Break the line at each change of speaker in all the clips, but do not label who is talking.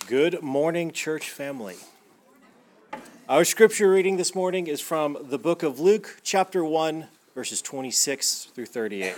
Good morning, church family. Our scripture reading this morning is from the book of Luke, chapter 1, verses 26 through 38.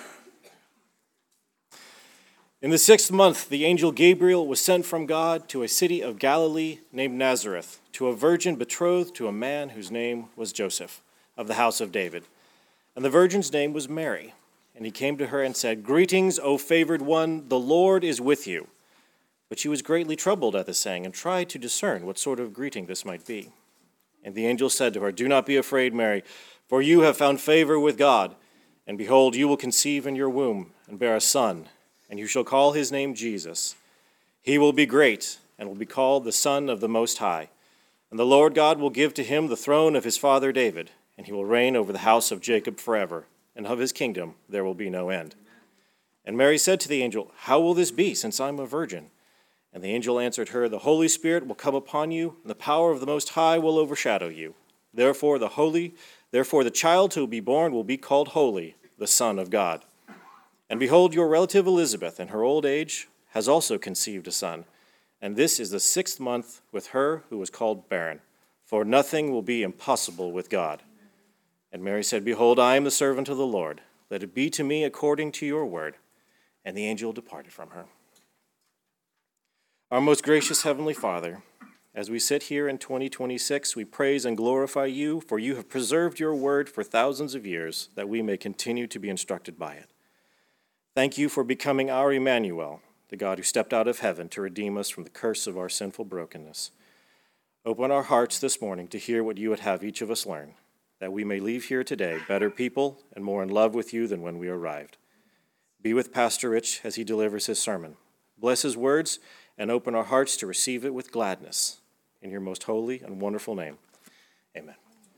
In the 6th month, the angel Gabriel was sent from God to a city of Galilee named Nazareth, to a virgin betrothed to a man whose name was Joseph, of the house of David. And the virgin's name was Mary. And he came to her and said, "Greetings, O favored one, the Lord is with you." But she was greatly troubled at the saying and tried to discern what sort of greeting this might be. And the angel said to her, "Do not be afraid, Mary, for you have found favor with God. And behold, you will conceive in your womb and bear a son, and you shall call his name Jesus. He will be great and will be called the Son of the Most High. And the Lord God will give to him the throne of his father David, and he will reign over the house of Jacob forever, and of his kingdom there will be no end." And Mary said to the angel, "How will this be, since I am a virgin?" And the angel answered her, "The Holy Spirit will come upon you, and the power of the Most High will overshadow you. Therefore the child who will be born will be called Holy, the Son of God. And behold, your relative Elizabeth, in her old age, has also conceived a son. And this is the 6th month with her who was called barren, for nothing will be impossible with God." And Mary said, "Behold, I am the servant of the Lord. Let it be to me according to your word." And the angel departed from her. Our most gracious Heavenly Father, as we sit here in 2026, we praise and glorify you, for you have preserved your word for thousands of years, that we may continue to be instructed by it. Thank you for becoming our Emmanuel, the God who stepped out of heaven to redeem us from the curse of our sinful brokenness. Open our hearts this morning to hear what you would have each of us learn, that we may leave here today better people and more in love with you than when we arrived. Be with Pastor Rich as he delivers his sermon. Bless his words and open our hearts to receive it with gladness. In your most holy and wonderful name, amen.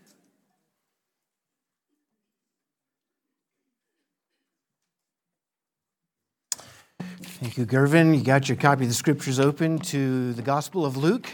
Thank you, Gervin. You got your copy of the scriptures open to the Gospel of Luke.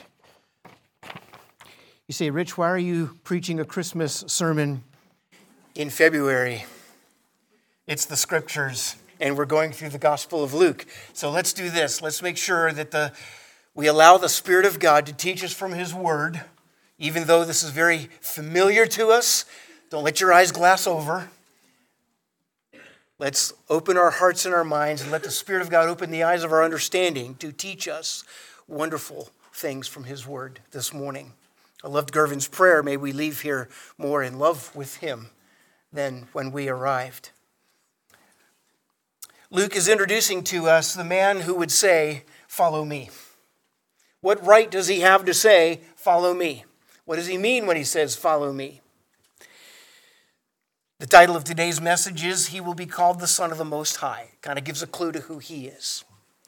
You say, "Rich, why are you preaching a Christmas sermon in February?" It's the scriptures, and we're going through the Gospel of Luke. So let's do this. Let's make sure that we allow the Spirit of God to teach us from His Word, even though this is very familiar to us. Don't let your eyes glass over. Let's open our hearts and our minds and let the Spirit of God open the eyes of our understanding to teach us wonderful things from His Word this morning. I loved Gervin's prayer. May we leave here more in love with Him than when we arrived. Luke is introducing to us the man who would say, "Follow me." What right does he have to say, "Follow me"? What does he mean when he says, "Follow me"? The title of today's message is, "He will be called the Son of the Most High." Kind of gives a clue to who he is.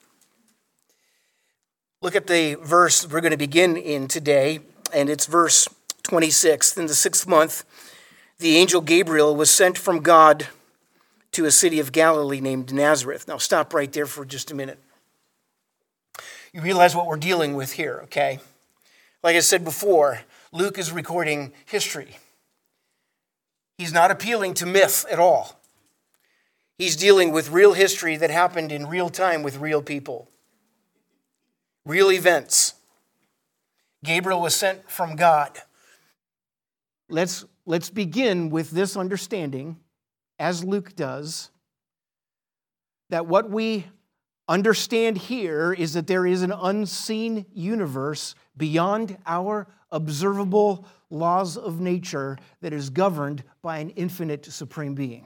Look at the verse we're going to begin in today, and it's verse 26. In the 6th month, the angel Gabriel was sent from God to a city of Galilee named Nazareth. Now stop right there for just a minute. You realize what we're dealing with here, okay? Like I said before, Luke is recording history. He's not appealing to myth at all. He's dealing with real history that happened in real time with real people. Real events. Gabriel was sent from God. Let's begin with this understanding, as Luke does, that what we understand here is that there is an unseen universe beyond our observable laws of nature that is governed by an infinite supreme being.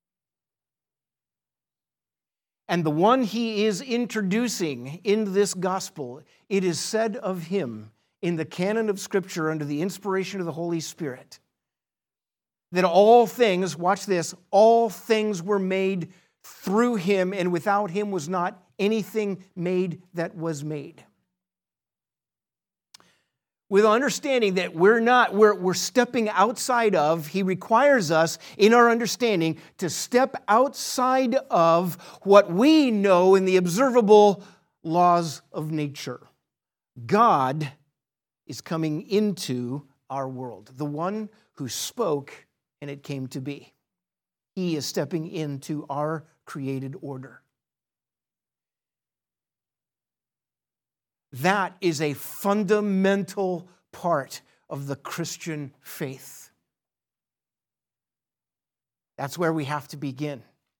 And the one he is introducing in this gospel, it is said of him in the canon of Scripture under the inspiration of the Holy Spirit, that all things, watch this, all things were made through him, and without him was not anything made that was made. With understanding that we're stepping outside of, he requires us in our understanding to step outside of what we know in the observable laws of nature. God is coming into our world, the one who spoke and it came to be. He is stepping into our created order. That is a fundamental part of the Christian faith. That's where we have to begin.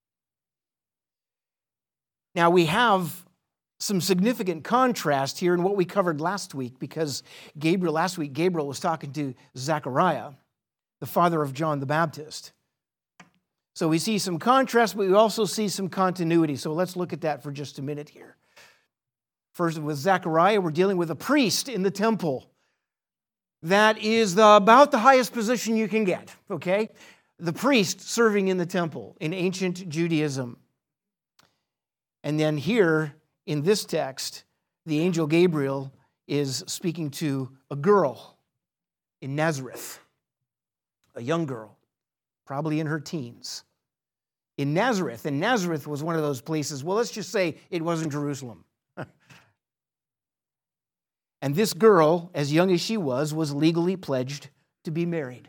Now, we have some significant contrast here in what we covered last week, because last week, Gabriel was talking to Zechariah, the father of John the Baptist. So we see some contrast, but we also see some continuity. So let's look at that for just a minute here. First, with Zechariah, we're dealing with a priest in the temple. That is about the highest position you can get, okay? The priest serving in the temple in ancient Judaism. And then here, in this text, the angel Gabriel is speaking to a girl in Nazareth, a young girl, probably in her teens. In Nazareth, and Nazareth was one of those places, well, let's just say it wasn't Jerusalem. And this girl, as young as she was legally pledged to be married.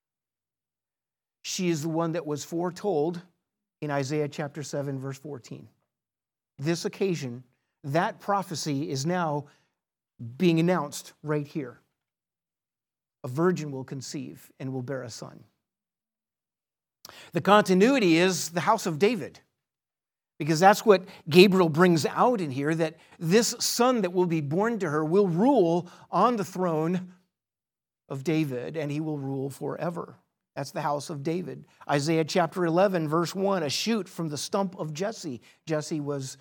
She is the one that was foretold in Isaiah chapter 7, verse 14. This occasion, that prophecy is now being announced right here. A virgin will conceive and will bear a son. The continuity is the house of David, because that's what Gabriel brings out in here, that this son that will be born to her will rule on the throne of David, and he will rule forever. That's the house of David. Isaiah chapter 11, verse 1, a shoot from the stump of Jesse. Jesse was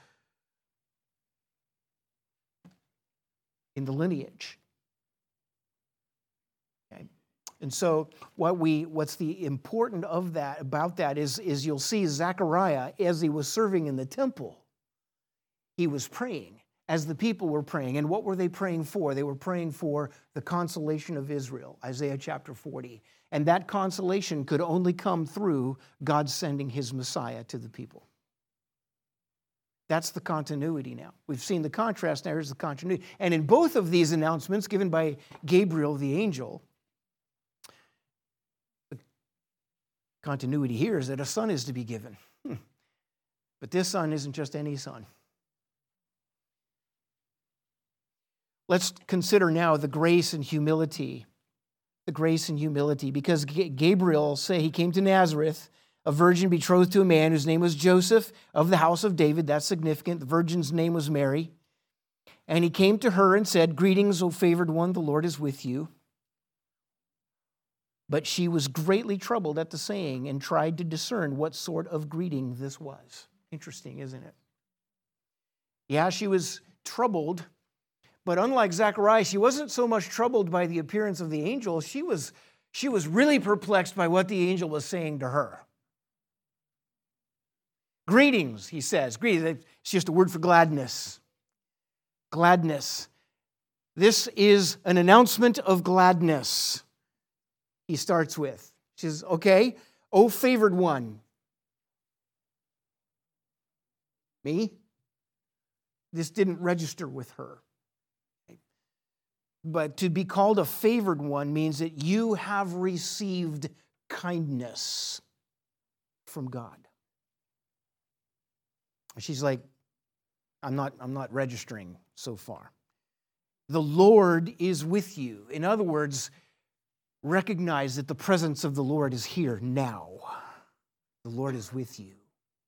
in the lineage. Okay. And so what's the important of that about that is you'll see Zechariah, as he was serving in the temple, he was praying as the people were praying. And what were they praying for? They were praying for the consolation of Israel, Isaiah chapter 40. And that consolation could only come through God sending his Messiah to the people. That's the continuity now. We've seen the contrast, now here's the continuity. And in both of these announcements given by Gabriel the angel, the continuity here is that a son is to be given. But this son isn't just any son. Let's consider now the grace and humility. The grace and humility, because Gabriel say he came to Nazareth, a virgin betrothed to a man whose name was Joseph of the house of David. That's significant. The virgin's name was Mary. And he came to her and said, "Greetings, O favored one, the Lord is with you." But she was greatly troubled at the saying and tried to discern what sort of greeting this was. Interesting, isn't it? Yeah, she was troubled, but unlike Zechariah, she wasn't so much troubled by the appearance of the angel. She was really perplexed by what the angel was saying to her. Greetings, he says. Greetings, it's just a word for gladness. Gladness. This is an announcement of gladness, he starts with. She says, okay, O favored one. Me? This didn't register with her. But to be called a favored one means that you have received kindness from God. She's like, I'm not registering so far. The Lord is with you. In other words, recognize that the presence of the Lord is here now. The Lord is with you.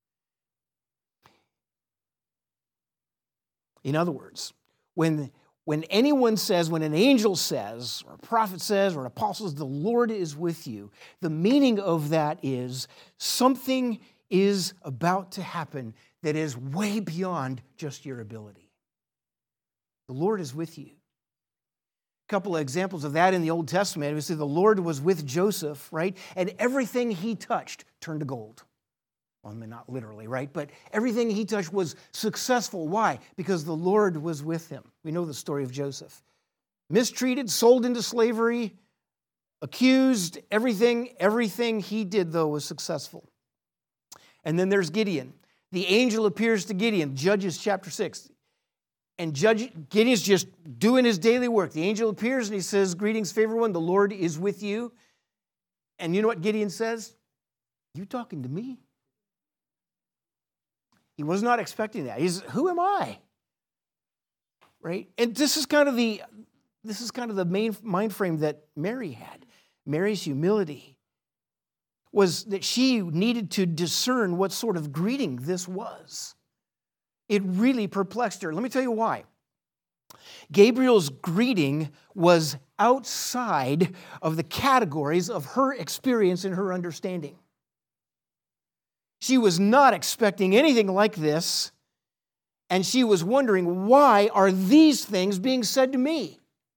In other words, when anyone says, when an angel says, or a prophet says, or an apostle says, the Lord is with you, the meaning of that is something is about to happen that is way beyond just your ability. The Lord is with you. A couple of examples of that in the Old Testament. We see the Lord was with Joseph, right? And everything he touched turned to gold. Well, I mean, not literally, right? But everything he touched was successful. Why? Because the Lord was with him. We know the story of Joseph. Mistreated, sold into slavery, accused, everything he did, though, was successful. And then there's Gideon. The angel appears to Gideon, Judges chapter 6. And Gideon's just doing his daily work. The angel appears and he says, "Greetings, favored one, the Lord is with you." And you know what Gideon says? "You talking to me?" He was not expecting that. Who am I? right? And this is kind of the main mind frame that Mary had. Mary's humility was that she needed to discern what sort of greeting this was. It really perplexed her. Let me tell you why. Gabriel's greeting was outside of the categories of her experience and her understanding. She was not expecting anything like this, and she was wondering, why are these things being said to me?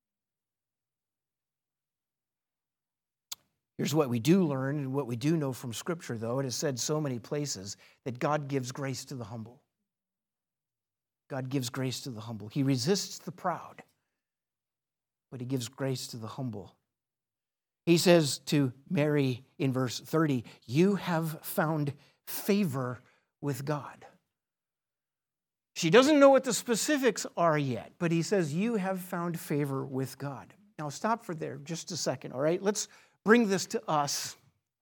Here's what we do learn and what we do know from Scripture, though. It is said so many places that God gives grace to the humble. God gives grace to the humble. He resists the proud, but he gives grace to the humble. He says to Mary in verse 30, "You have found favor with God." She doesn't know what the specifics are yet, but he says, "You have found favor with God." Now stop for there just a second, all right? Let's bring this to us.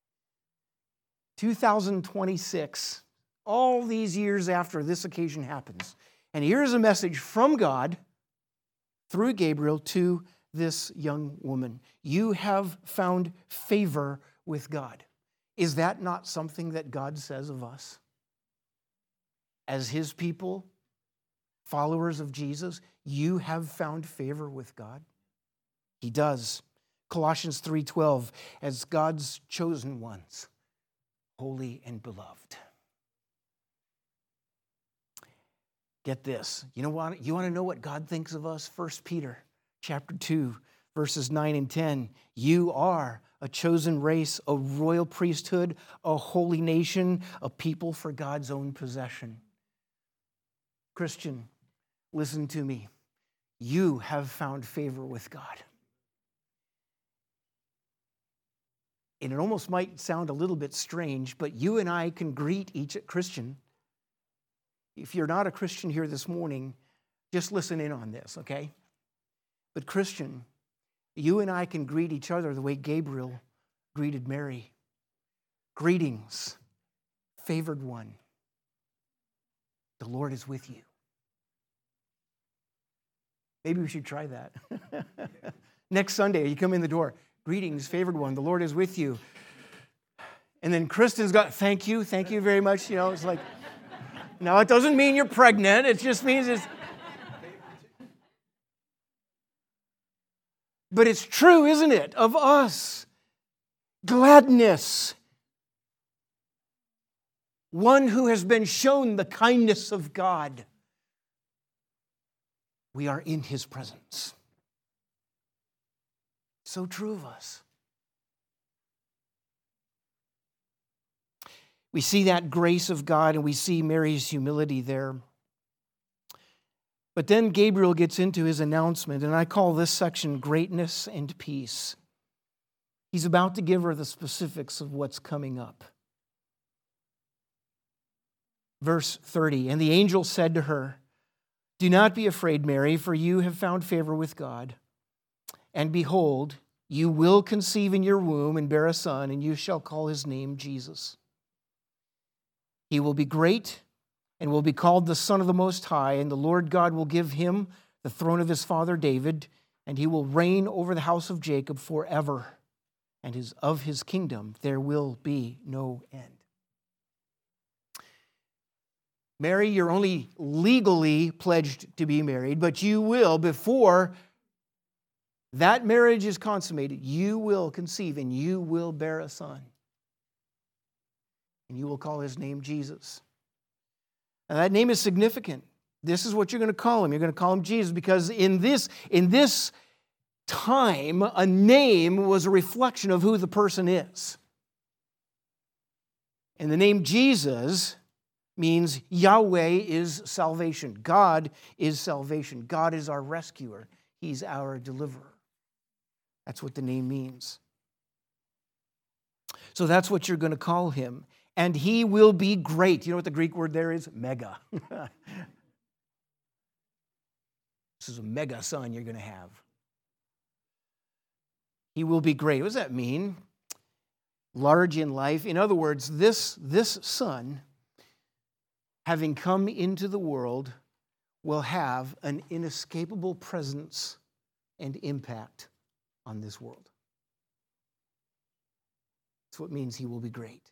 2026, all these years after this occasion happens. And here's a message from God through Gabriel to this young woman. You have found favor with God. Is that not something that God says of us? As his people, followers of Jesus, you have found favor with God? He does. Colossians 3:12, as God's chosen ones, holy and beloved. Get this. You want to know what God thinks of us? 1 Peter chapter 2, verses 9 and 10. You are a chosen race, a royal priesthood, a holy nation, a people for God's own possession. Christian, listen to me. You have found favor with God. And it almost might sound a little bit strange, but you and I can greet each Christian. If you're not a Christian here this morning, just listen in on this, okay? But Christian, you and I can greet each other the way Gabriel greeted Mary. Greetings, favored one. The Lord is with you. Maybe we should try that. Next Sunday, you come in the door. Greetings, favored one. The Lord is with you. And then Kristen's got, thank you very much. You know, it's like, no, it doesn't mean you're pregnant. It just means it's... But it's true, isn't it, of us? Gladness. One who has been shown the kindness of God. We are in his presence. So true of us. We see that grace of God and we see Mary's humility there. But then Gabriel gets into his announcement, and I call this section Greatness and Peace. He's about to give her the specifics of what's coming up. Verse 30, and the angel said to her, "Do not be afraid, Mary, for you have found favor with God. And behold, you will conceive in your womb and bear a son, and you shall call his name Jesus. He will be great and will be called the Son of the Most High, and the Lord God will give him the throne of his father David, and he will reign over the house of Jacob forever, and of his kingdom there will be no end." Mary, you're only legally pledged to be married, but you will, before that marriage is consummated, you will conceive and you will bear a son. And you will call his name Jesus. And that name is significant. This is what you're going to call him. You're going to call him Jesus because in this time, a name was a reflection of who the person is. And the name Jesus means Yahweh is salvation. God is salvation. God is our rescuer. He's our deliverer. That's what the name means. So that's what you're going to call him. And he will be great. You know what the Greek word there is? Mega. This is a mega son you're going to have. He will be great. What does that mean? Large in life. In other words, this son, having come into the world, will have an inescapable presence and impact on this world. That's what it means he will be great.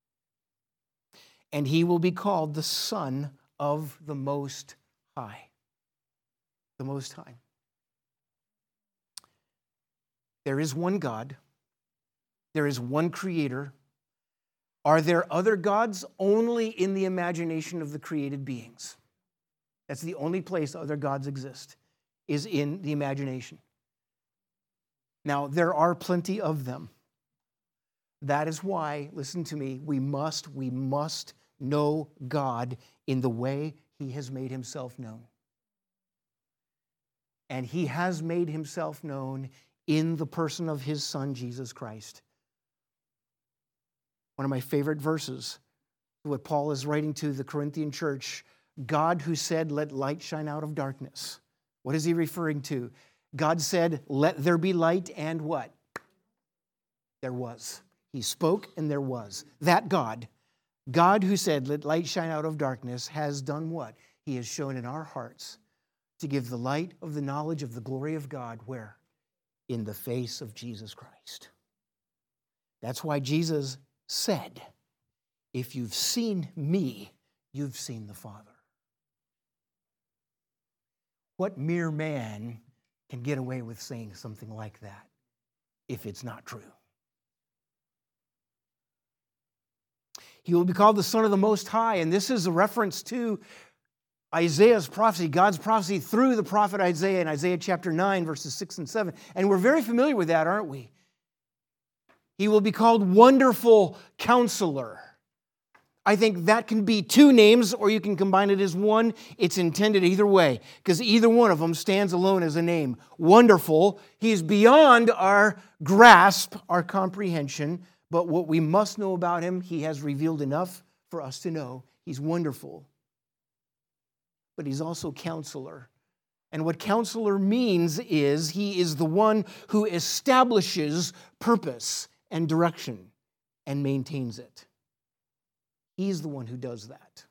And he will be called the Son of the Most High. The Most High. There is one God. There is one Creator. Are there other gods? Only in the imagination of the created beings. That's the only place other gods exist, is in the imagination. Now, there are plenty of them. That is why, listen to me, we must know God in the way he has made himself known. And he has made himself known in the person of his Son, Jesus Christ. One of my favorite verses, what Paul is writing to the Corinthian church, God who said, let light shine out of darkness. What is he referring to? God said, let there be light, and what? There was. He spoke and there was. That God who said, let light shine out of darkness, has done what? He has shown in our hearts to give the light of the knowledge of the glory of God. Where? In the face of Jesus Christ. That's why Jesus said, if you've seen me, you've seen the Father. What mere man can get away with saying something like that if it's not true? He will be called the Son of the Most High, and this is a reference to Isaiah's prophecy, God's prophecy through the prophet Isaiah in Isaiah chapter 9, verses 6 and 7. And we're very familiar with that, aren't we? He will be called Wonderful Counselor. I think that can be two names, or you can combine it as one. It's intended either way, because either one of them stands alone as a name. Wonderful. He's beyond our grasp, our comprehension, but what we must know about him, he has revealed enough for us to know. He's wonderful. But he's also Counselor. And what Counselor means is he is the one who establishes purpose and direction and maintains it. He's the one who does that.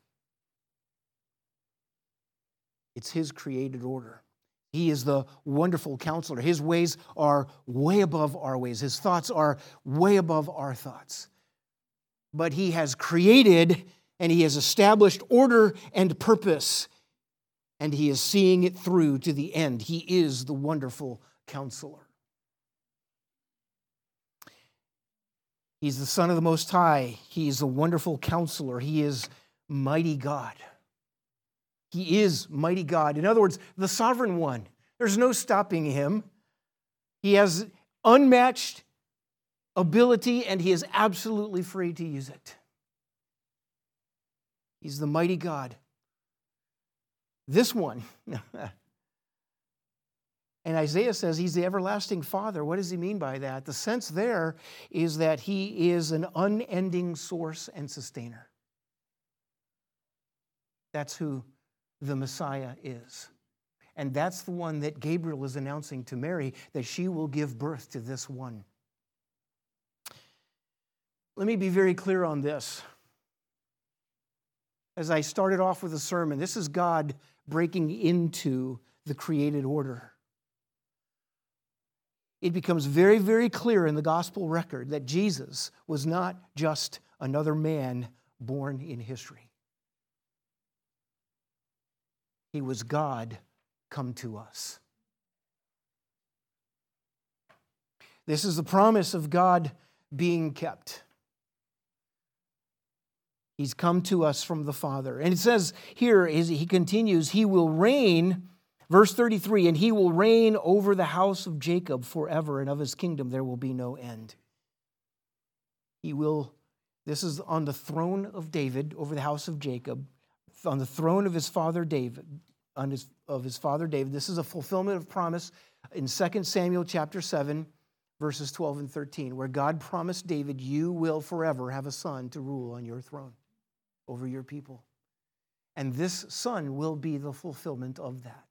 It's his created order. He is the wonderful Counselor. His ways are way above our ways. His thoughts are way above our thoughts. But he has created and he has established order and purpose, and he is seeing it through to the end. He is the wonderful Counselor. He's the Son of the Most High. He is a wonderful Counselor. He is mighty God. He is mighty God. In other words, the sovereign one. There's no stopping him. He has unmatched ability, and he is absolutely free to use it. He's the mighty God. This one. And Isaiah says he's the everlasting Father. What does he mean by that? The sense there is that he is an unending source and sustainer. That's who the Messiah is. And that's the one that Gabriel is announcing to Mary, that she will give birth to this one. Let me be very clear on this. As I started off with the sermon, this is God breaking into the created order. It becomes very, very clear in the gospel record that Jesus was not just another man born in history. He was God come to us. This is the promise of God being kept. He's come to us from the Father. And it says here, as he continues, he will reign, verse 33, and he will reign over the house of Jacob forever, and of his kingdom there will be no end. This is on the throne of David, over the house of Jacob, on the throne of his father David, of his father David. This is a fulfillment of promise in 2 Samuel chapter 7, verses 12 and 13, where God promised David, you will forever have a son to rule on your throne over your people. And this son will be the fulfillment of that.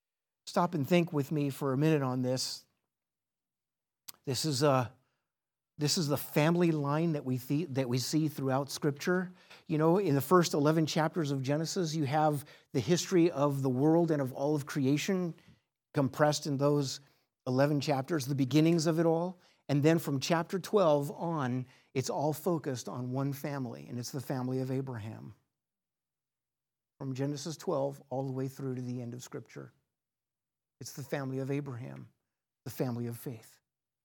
Stop and think with me for a minute on this. This is a This is the family line that we see throughout Scripture. You know, in the first 11 chapters of Genesis, you have the history of the world and of all of creation compressed in those 11 chapters, the beginnings of it all. And then from chapter 12 on, it's all focused on one family, and it's the family of Abraham. From Genesis 12 all the way through to the end of Scripture. It's the family of Abraham, the family of faith.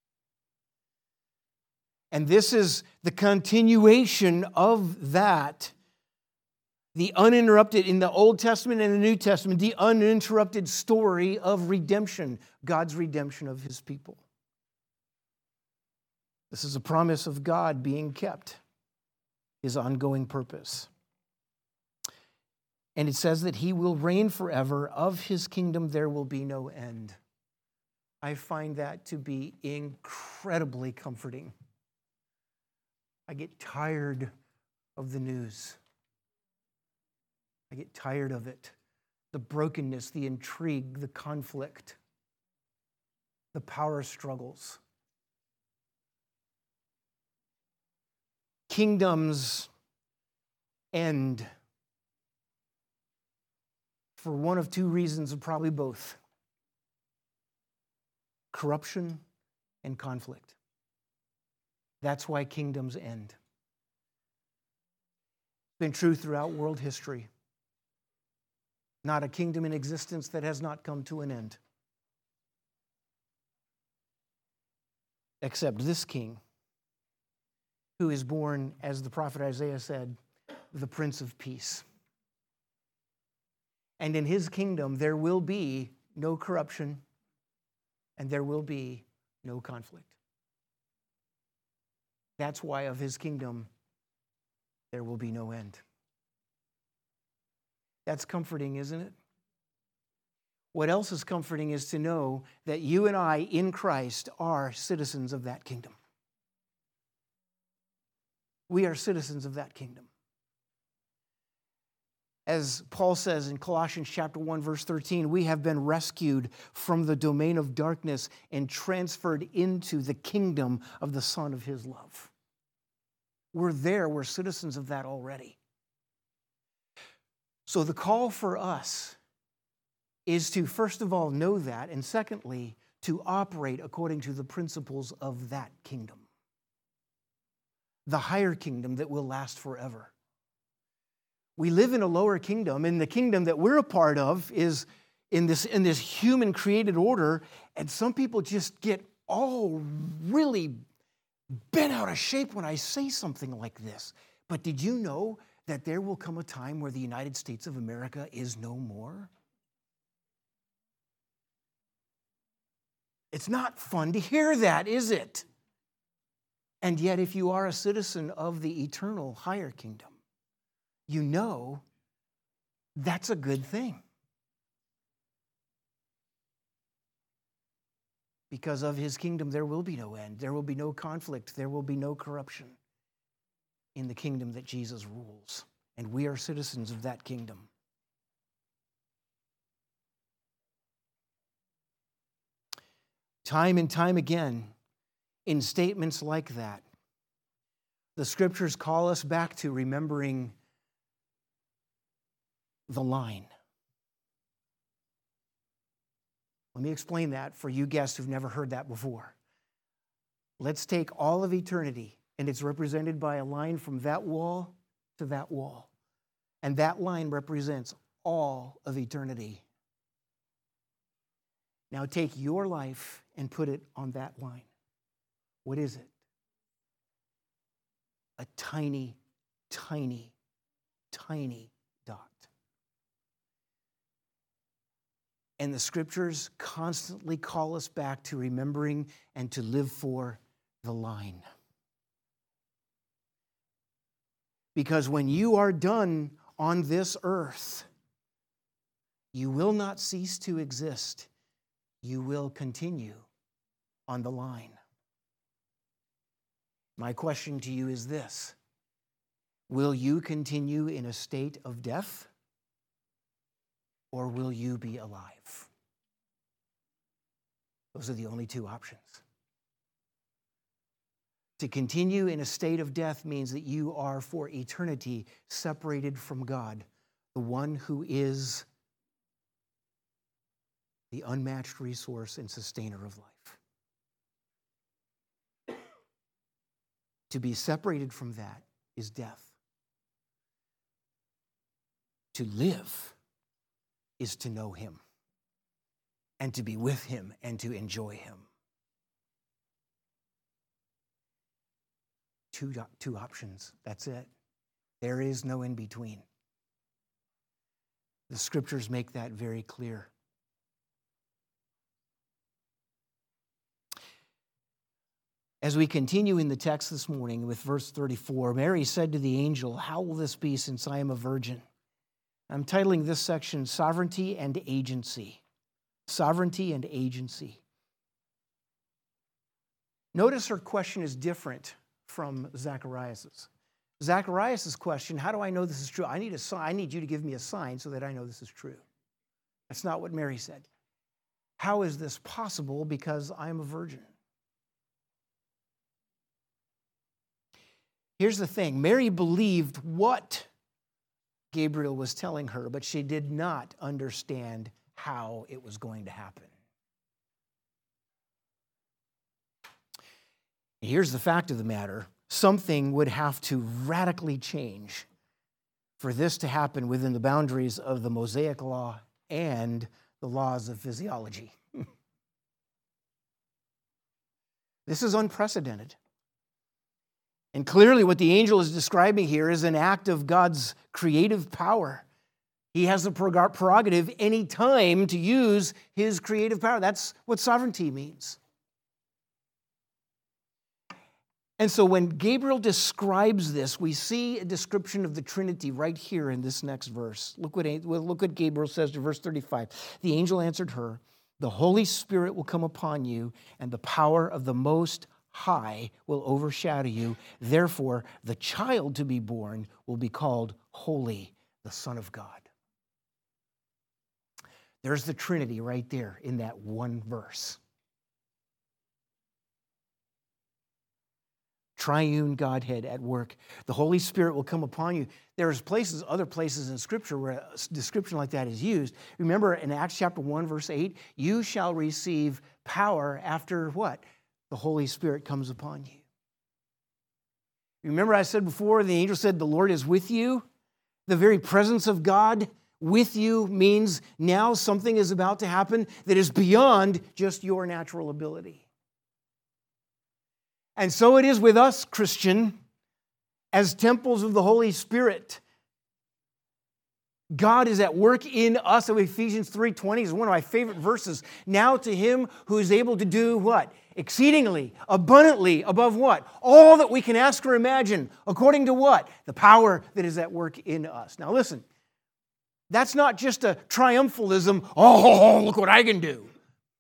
And this is the continuation of that, the uninterrupted, in the Old Testament and the New Testament, the uninterrupted story of redemption, God's redemption of his people. This is a promise of God being kept, his ongoing purpose. And it says that he will reign forever. Of his kingdom there will be no end. I find that to be incredibly comforting. I get tired of the news. I get tired of it. The brokenness, the intrigue, the conflict, the power struggles. Kingdoms end for one of two reasons, or probably both: corruption and conflict. That's why kingdoms end. It's been true throughout world history. Not a kingdom in existence that has not come to an end. Except this king, who is born, as the prophet Isaiah said, the Prince of Peace. And in his kingdom, there will be no corruption and there will be no conflict. That's why of his kingdom, there will be no end. That's comforting, isn't it? What else is comforting is to know that you and I in Christ are citizens of that kingdom. We are citizens of that kingdom. As Paul says in Colossians chapter 1, verse 13, we have been rescued from the domain of darkness and transferred into the kingdom of the Son of his love. We're there. We're citizens of that already. So the call for us is to, first of all, know that, and secondly, to operate according to the principles of that kingdom. The higher kingdom that will last forever. We live in a lower kingdom, and the kingdom that we're a part of is in this human created order, and some people just get all really bent out of shape when I say something like this. But did you know that there will come a time where the United States of America is no more? It's not fun to hear that, is it? And yet, if you are a citizen of the eternal higher kingdom, you know that's a good thing. Because of his kingdom, there will be no end. There will be no conflict. There will be no corruption in the kingdom that Jesus rules. And we are citizens of that kingdom. Time and time again, in statements like that, the scriptures call us back to remembering the line. Let me explain that for you guests who've never heard that before. Let's take all of eternity, and it's represented by a line from that wall to that wall. And that line represents all of eternity. Now take your life and put it on that line. What is it? A tiny, tiny, tiny dot. And the scriptures constantly call us back to remembering and to live for the line. Because when you are done on this earth, you will not cease to exist. You will continue on the line. My question to you is this: will you continue in a state of death? Or will you be alive? Those are the only two options. To continue in a state of death means that you are for eternity separated from God, the one who is the unmatched resource and sustainer of life. To be separated from that is death. To live is to know him and to be with him and to enjoy him. Two options. That's it. There is no in between. The scriptures make that very clear. As we continue in the text this morning with verse 34, Mary said to the angel, "How will this be since I am a virgin?" I'm titling this section Sovereignty and Agency. Sovereignty and Agency. Notice her question is different from Zacharias's. Zacharias's question, how do I know this is true? I need a sign. I need you to give me a sign so that I know this is true. That's not what Mary said. How is this possible? Because I am a virgin. Here's the thing. Mary believed what Gabriel was telling her, but she did not understand how it was going to happen. Here's the fact of the matter. Something would have to radically change for this to happen within the boundaries of the Mosaic Law and the laws of physiology. This is unprecedented. And clearly what the angel is describing here is an act of God's creative power. He has the prerogative any time to use his creative power. That's what sovereignty means. And so when Gabriel describes this, we see a description of the Trinity right here in this next verse. Look what Gabriel says to verse 35. The angel answered her, "The Holy Spirit will come upon you, and the power of the Most High will overshadow you. Therefore, the child to be born will be called Holy, the Son of God." There's the Trinity right there in that one verse. Triune Godhead at work. The Holy Spirit will come upon you. There's other places in Scripture where a description like that is used. Remember in Acts chapter 1, verse 8, you shall receive power after what? The Holy Spirit comes upon you. Remember I said before, the angel said, the Lord is with you. The very presence of God with you means now something is about to happen that is beyond just your natural ability. And so it is with us, Christian, as temples of the Holy Spirit. God is at work in us. Ephesians 3:20 is one of my favorite verses. Now to him who is able to do what? Exceedingly, abundantly, above what? All that we can ask or imagine. According to what? The power that is at work in us. Now listen, that's not just a triumphalism. Oh, look what I can do.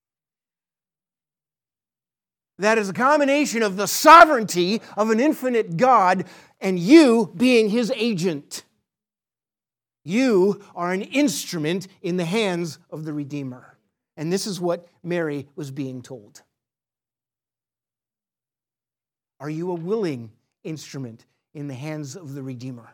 That is a combination of the sovereignty of an infinite God and you being his agent. You are an instrument in the hands of the Redeemer. And this is what Mary was being told. Are you a willing instrument in the hands of the Redeemer?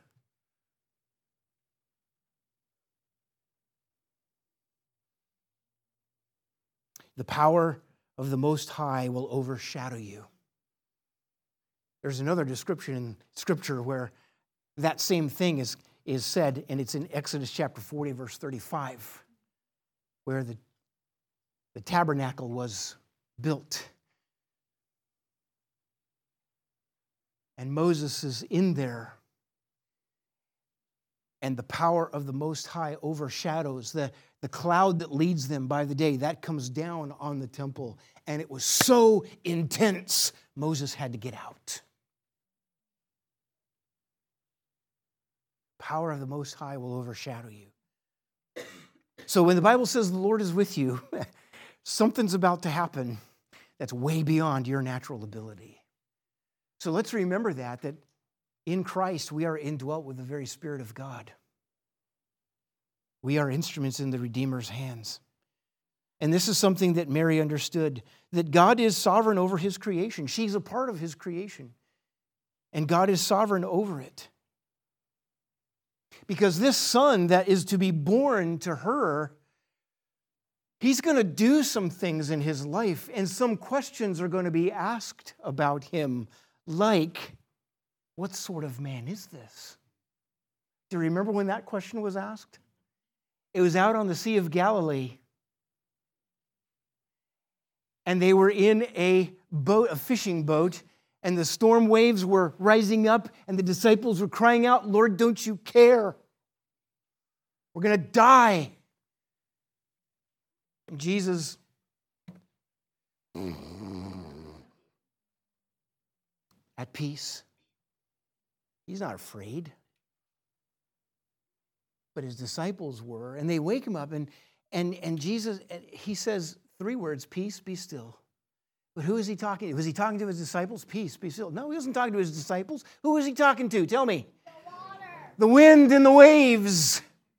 The power of the Most High will overshadow you. There's another description in Scripture where that same thing is said, and it's in Exodus chapter 40, verse 35, where the tabernacle was built. And Moses is in there. And the power of the Most High overshadows the cloud that leads them by the day. That comes down on the temple. And it was so intense, Moses had to get out. Power of the Most High will overshadow you. So when the Bible says the Lord is with you, something's about to happen that's way beyond your natural ability. So let's remember that in Christ we are indwelt with the very Spirit of God. We are instruments in the Redeemer's hands. And this is something that Mary understood, that God is sovereign over his creation. She's a part of his creation. And God is sovereign over it. Because this son that is to be born to her, he's going to do some things in his life, and some questions are going to be asked about him, like, what sort of man is this? Do you remember when that question was asked? It was out on the Sea of Galilee. And they were in a boat, a fishing boat, and the storm waves were rising up, and the disciples were crying out, Lord, don't you care? We're going to die. And Jesus at peace. He's not afraid. But his disciples were, and they wake him up, and Jesus, he says 3 words, peace, be still. But who is he talking to? Was he talking to his disciples? Peace, be still. No, he wasn't talking to his disciples. Who was he talking to? Tell me.
The water.
The wind and the waves.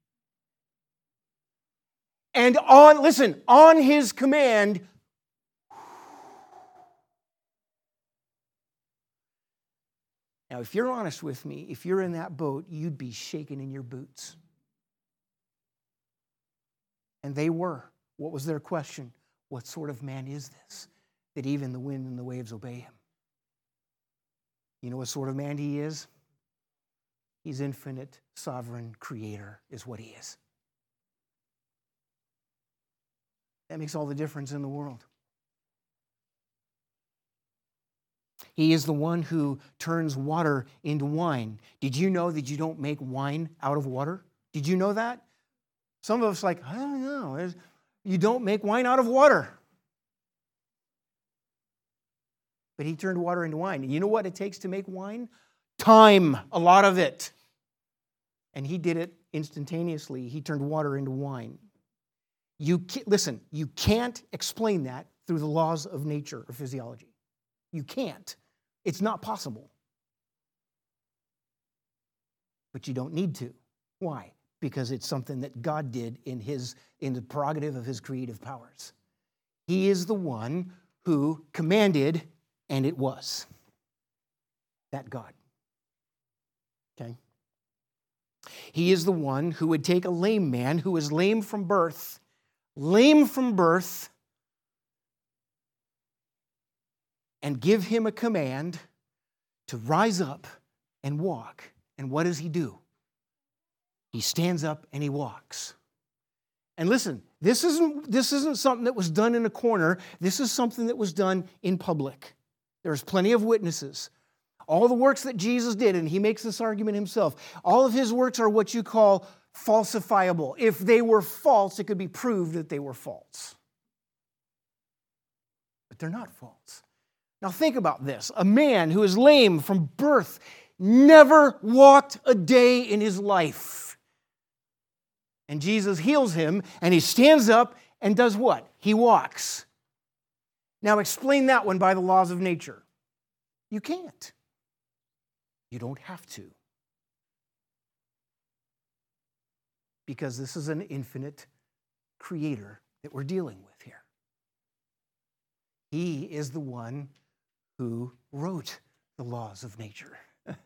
And on his command, now if you're honest with me, if you're in that boat, you'd be shaking in your boots. And they were. What was their question? What sort of man is this, that even the wind and the waves obey him? You know what sort of man he is? He's infinite, sovereign creator is what he is. That makes all the difference in the world. He is the one who turns water into wine. Did you know that you don't make wine out of water? Did you know that? Some of us are like, I don't know. You don't make wine out of water. But he turned water into wine. And you know what it takes to make wine? Time, a lot of it. And he did it instantaneously. He turned water into wine. You can't explain that through the laws of nature or physiology. You can't. It's not possible. But you don't need to. Why? Because it's something that God did in the prerogative of his creative powers. He is the one who commanded, and it was. That God. Okay? He is the one who would take a lame man who was lame from birth, and give him a command to rise up and walk. And what does he do? He stands up and he walks. And listen, this isn't something that was done in a corner. This is something that was done in public. There's plenty of witnesses. All the works that Jesus did, and he makes this argument himself, all of his works are what you call falsifiable. If they were false, it could be proved that they were false. But they're not false. Now think about this. A man who is lame from birth, never walked a day in his life. And Jesus heals him, and he stands up and does what? He walks. Now explain that one by the laws of nature. You can't. You don't have to. Because this is an infinite creator that we're dealing with here. He is the one who wrote the laws of nature.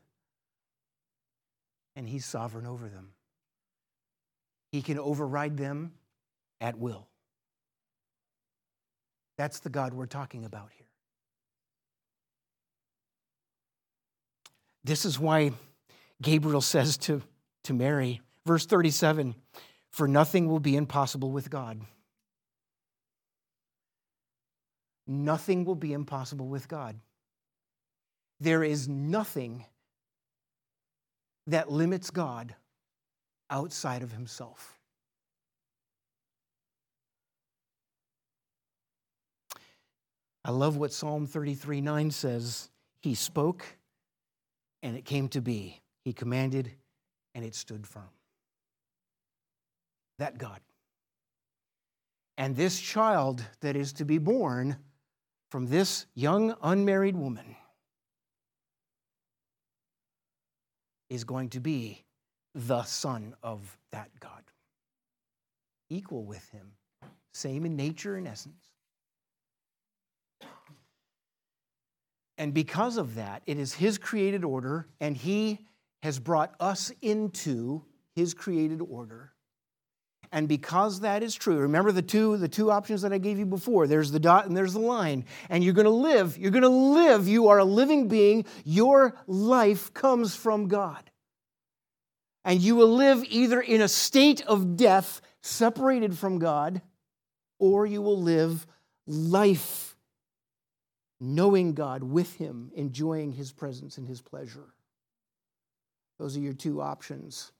And he's sovereign over them. He can override them at will. That's the God we're talking about here. This is why Gabriel says to Mary, verse 37, for nothing will be impossible with God. Nothing will be impossible with God. There is nothing that limits God outside of himself. I love what Psalm 33:9 says. He spoke, and it came to be. He commanded, and it stood firm. That God. And this child that is to be born from this young unmarried woman is going to be the Son of that God. Equal with him, same in nature and essence. And because of that, it is his created order, and he has brought us into his created order. And because that is true, remember the two options that I gave you before. There's the dot and there's the line. And you're going to live. You are a living being. Your life comes from God. And you will live either in a state of death, separated from God, or you will live life knowing God with him, enjoying his presence and his pleasure. Those are your two options.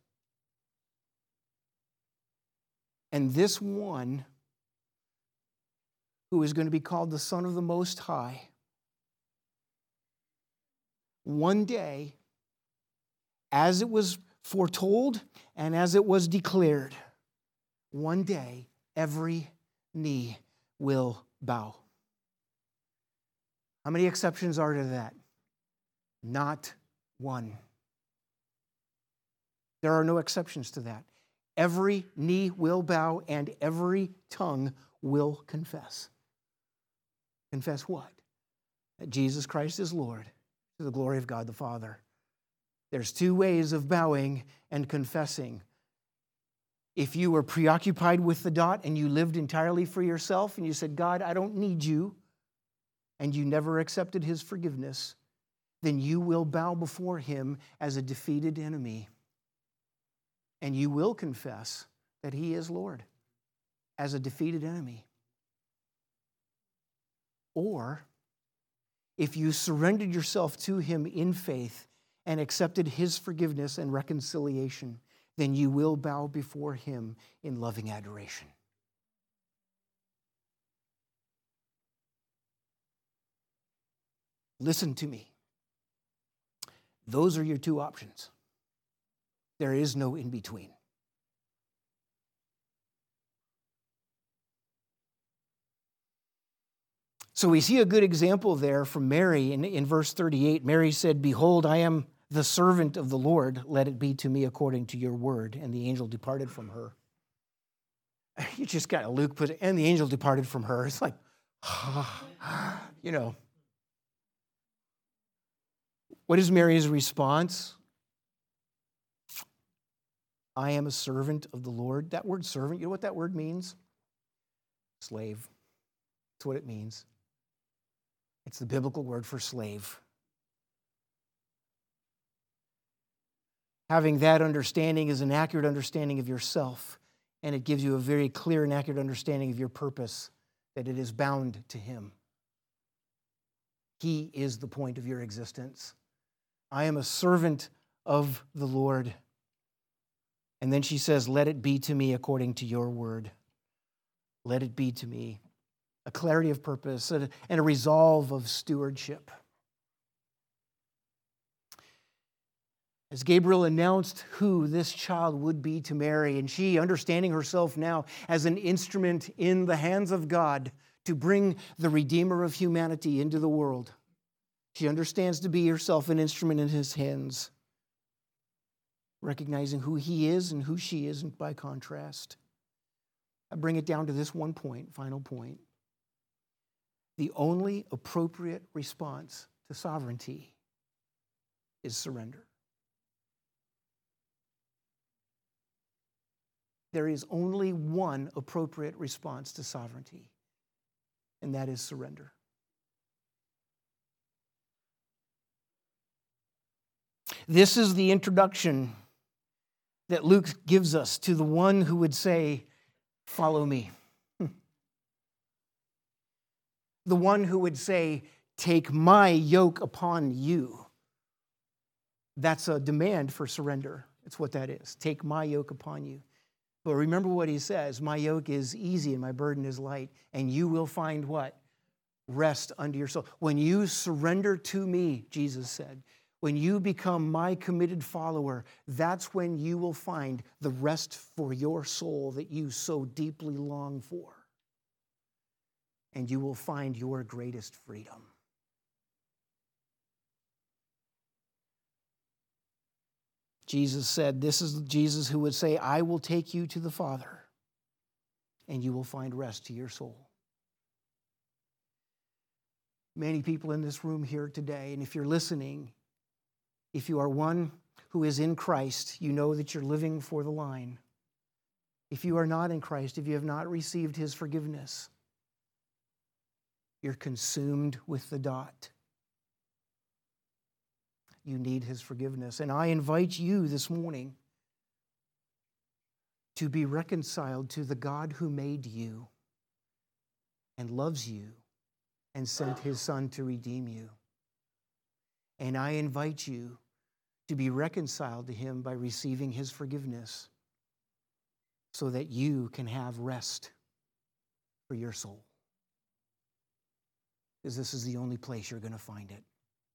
And this one, who is going to be called the Son of the Most High, one day, as it was foretold and as it was declared, one day every knee will bow. How many exceptions are to that? Not one. There are no exceptions to that. Every knee will bow and every tongue will confess. Confess what? That Jesus Christ is Lord, to the glory of God the Father. There's two ways of bowing and confessing. If you were preoccupied with the dot and you lived entirely for yourself and you said, God, I don't need you, and you never accepted his forgiveness, then you will bow before him as a defeated enemy. And you will confess that he is Lord as a defeated enemy. Or, if you surrendered yourself to him in faith and accepted his forgiveness and reconciliation, then you will bow before him in loving adoration. Listen to me. Those are your two options. There is no in between. So we see a good example there from Mary in verse 38. Mary said, "Behold, I am the servant of the Lord. Let it be to me according to your word." And the angel departed from her. You just got Luke put it, and the angel departed from her. It's like, you know. What is Mary's response? I am a servant of the Lord. That word servant, you know what that word means? Slave. That's what it means. It's the biblical word for slave. Having that understanding is an accurate understanding of yourself, and it gives you a very clear and accurate understanding of your purpose, that it is bound to him. He is the point of your existence. I am a servant of the Lord. And then she says, let it be to me according to your word. Let it be to me. A clarity of purpose and a resolve of stewardship. As Gabriel announced who this child would be to Mary, and she, understanding herself now as an instrument in the hands of God to bring the Redeemer of humanity into the world, she understands to be herself an instrument in his hands, recognizing who he is and who she isn't by contrast. I bring it down to this one point, final point. The only appropriate response to sovereignty is surrender. There is only one appropriate response to sovereignty, and that is surrender. This is the introduction that Luke gives us to the one who would say, follow me. The one who would say, take my yoke upon you. That's a demand for surrender. It's what that is. Take my yoke upon you. But remember what he says, my yoke is easy and my burden is light, and you will find what? Rest unto your soul. When you surrender to me, Jesus said, when you become my committed follower, that's when you will find the rest for your soul that you so deeply long for. And you will find your greatest freedom. Jesus said, this is Jesus who would say, I will take you to the Father. and you will find rest to your soul. Many people in this room here today, and if you're listening, if you are one who is in Christ, you know that you're living for the line. If you are not in Christ, if you have not received his forgiveness, you're consumed with the dot. You need his forgiveness. And I invite you this morning to be reconciled to the God who made you and loves you and sent his Son to redeem you. And I invite you to be reconciled to him by receiving his forgiveness so that you can have rest for your soul. Because this is the only place you're going to find it.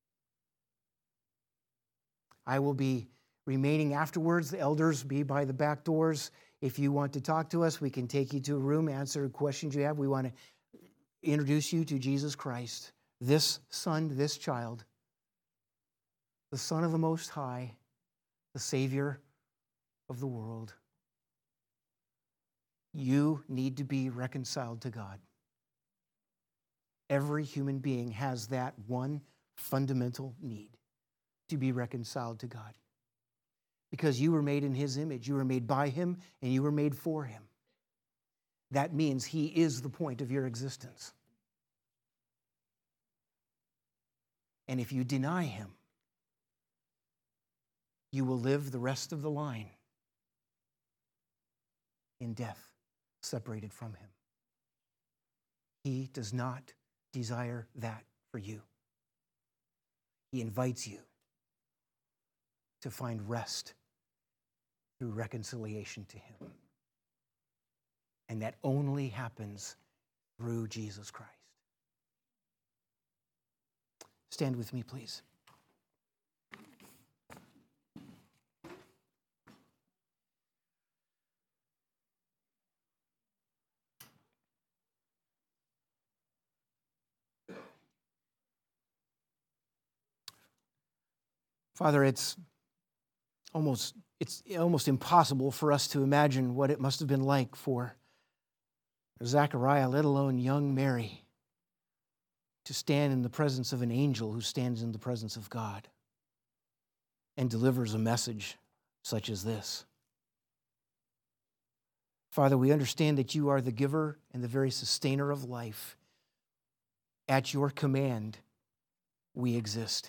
I will be remaining afterwards. The elders be by the back doors. If you want to talk to us, we can take you to a room, answer questions you have. We want to introduce you to Jesus Christ, this son, this child, the Son of the Most High, the Savior of the world. You need to be reconciled to God. Every human being has that one fundamental need, to be reconciled to God. Because you were made in his image, you were made by him, and you were made for him. That means he is the point of your existence. And if you deny him, you will live the rest of the line in death, separated from him. He does not desire that for you. He invites you to find rest through reconciliation to him. And that only happens through Jesus Christ. Stand with me, please. Father, it's almost impossible for us to imagine what it must have been like for Zechariah, let alone young Mary, to stand in the presence of an angel who stands in the presence of God and delivers a message such as this. Father, we understand that you are the giver and the very sustainer of life. At your command, we exist.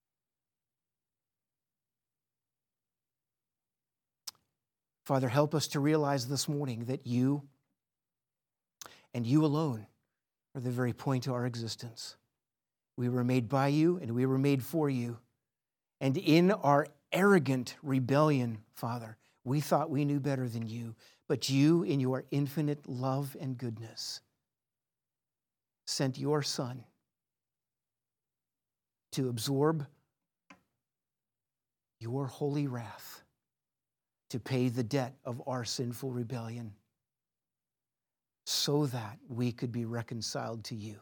Father, help us to realize this morning that you and you alone are the very point of our existence. We were made by you and we were made for you. And in our arrogant rebellion, Father, we thought we knew better than you. But you, in your infinite love and goodness, sent your Son to absorb your holy wrath, to pay the debt of our sinful rebellion, so that we could be reconciled to you.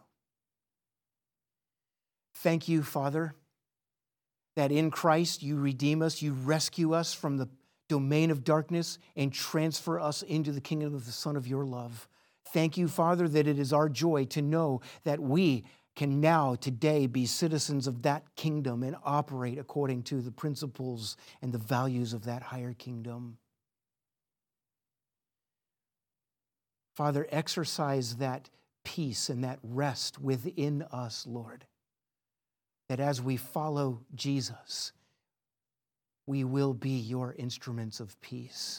Thank you, Father, that in Christ you redeem us, you rescue us from the domain of darkness and transfer us into the kingdom of the Son of your love. Thank you, Father, that it is our joy to know that we can now, today, be citizens of that kingdom and operate according to the principles and the values of that higher kingdom. Father, exercise that peace and that rest within us, Lord, that as we follow Jesus, we will be your instruments of peace.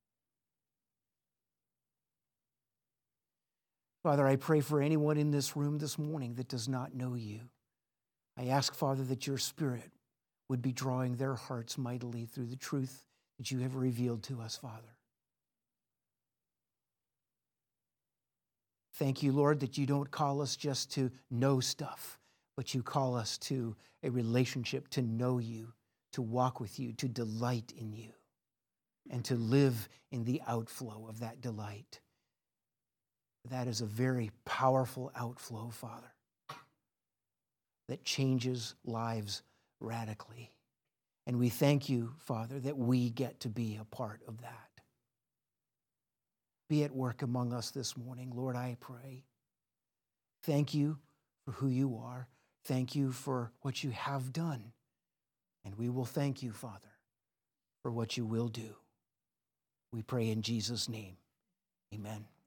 Father, I pray for anyone in this room this morning that does not know you. I ask, Father, that your Spirit would be drawing their hearts mightily through the truth that you have revealed to us, Father. Thank you, Lord, that you don't call us just to know stuff, but you call us to a relationship, to know you, to walk with you, to delight in you, and to live in the outflow of that delight. That is a very powerful outflow, Father, that changes lives radically. And we thank you, Father, that we get to be a part of that. be at work among us this morning. Lord, I pray. Thank you for who you are. Thank you for what you have done. And we will thank you, Father, for what you will do. We pray in Jesus' name. Amen.